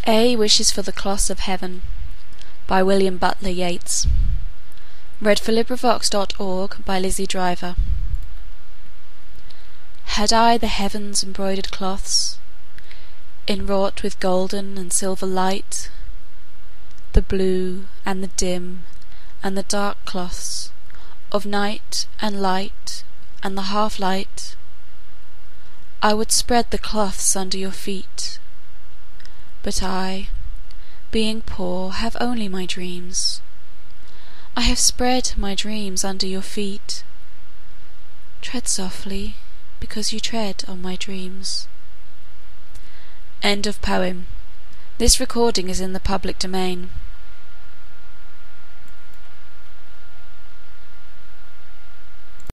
A Wishes for the Cloths of Heaven by William Butler Yeats. LibriVox.org by Lizzie Driver. Had I the heavens' embroidered cloths, inwrought with golden and silver light, the blue and the dim and the dark cloths of night and light and the half-light, I would spread the cloths under your feet. But I, being poor, have only my dreams. I have spread my dreams under your feet. Tread softly, because you tread on my dreams. End of poem. This recording is in the public domain.